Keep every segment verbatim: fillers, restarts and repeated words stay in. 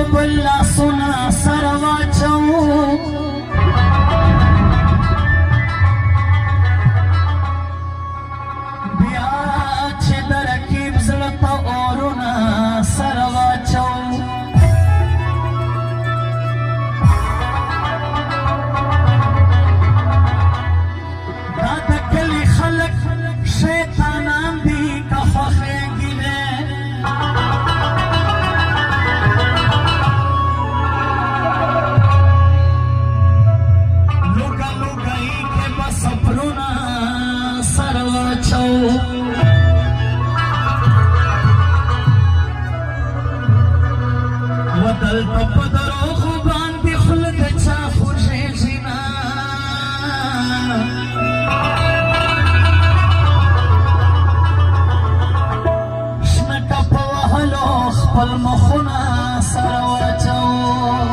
بلا سنا سروا چو بیا چې درکیب زړه اورونه سروا چو دا د کلي خلک شیطانان دي که خوښېږي دی ودلته په دروغو باندې خوله د چا خوږېږي نه شنه ټپه وهلو خپل مخونه سره واچوو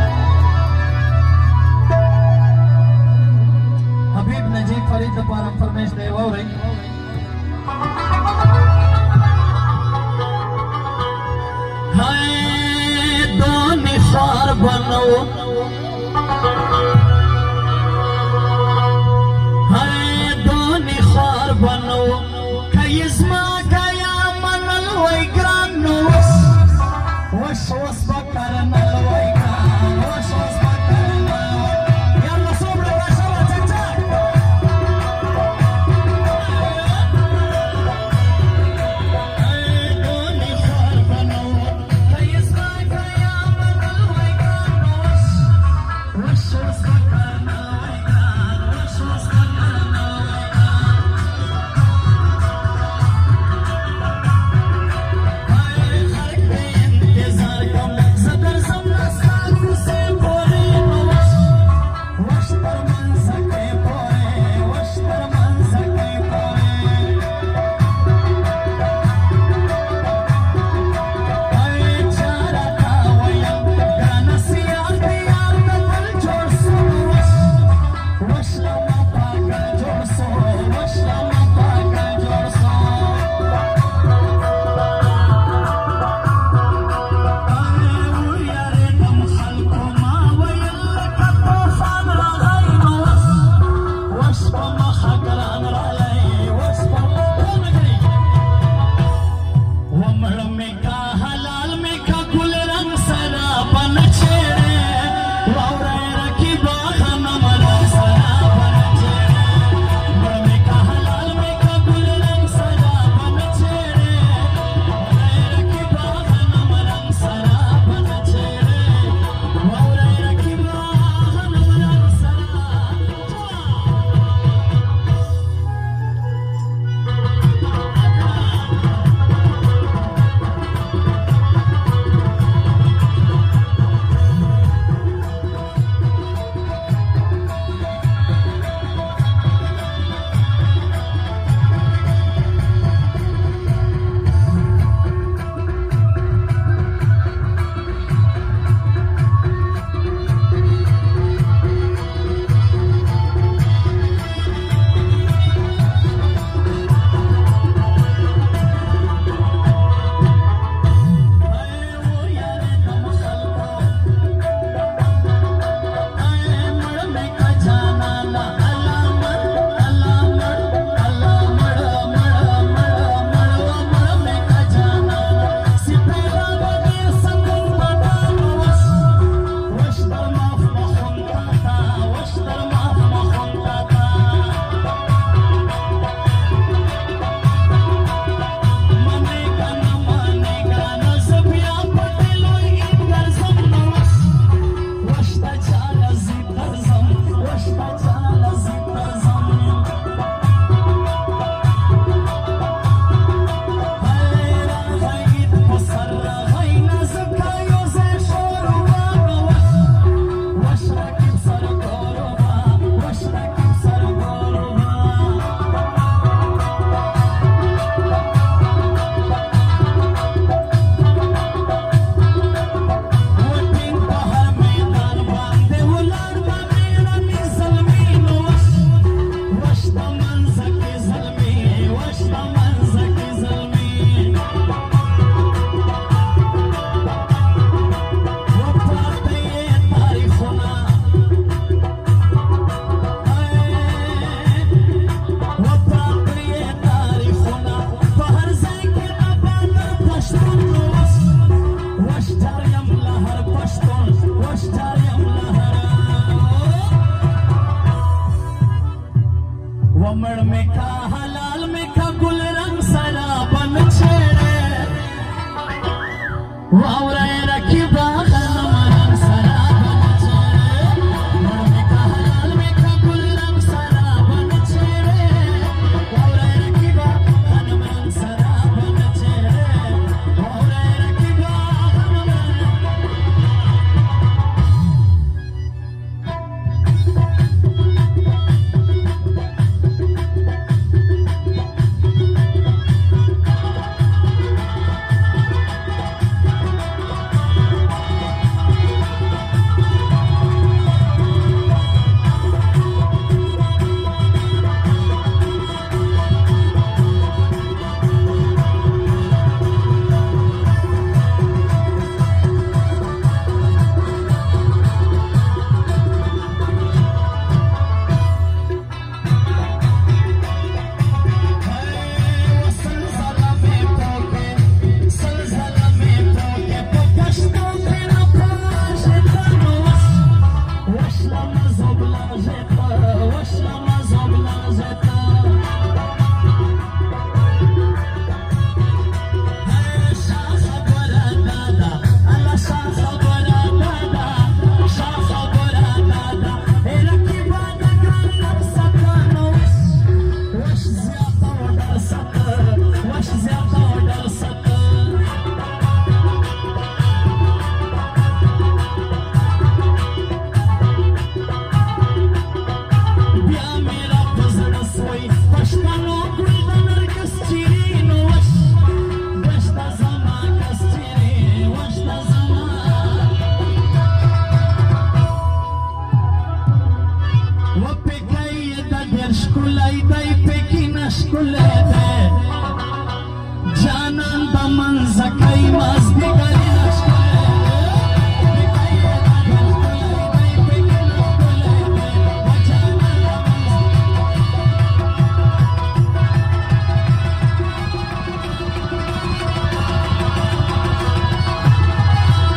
حبیب نجیب فرید لپاره فرمیش دی واورئ خوار بنو هاي دوني خوار بنو كيزما كيا من الويقران نوس وش وس بكرنا الويقران وش وس بكرنا يلا صبر يا شباب تك هاي دوني خوار بنو كيزما كيا मड़ में का हलाल में का गुल रंग सरा बन छेड़े वावरे रखी बाखन मरंग सरा बन छेड़े मड़ में का हलाल में का गुल रंग सरा बन छेड़े वावरे रखी बाखन मरंग सरा बन छेड़े वावरे रखी बाखन Janan daman zakai mas digal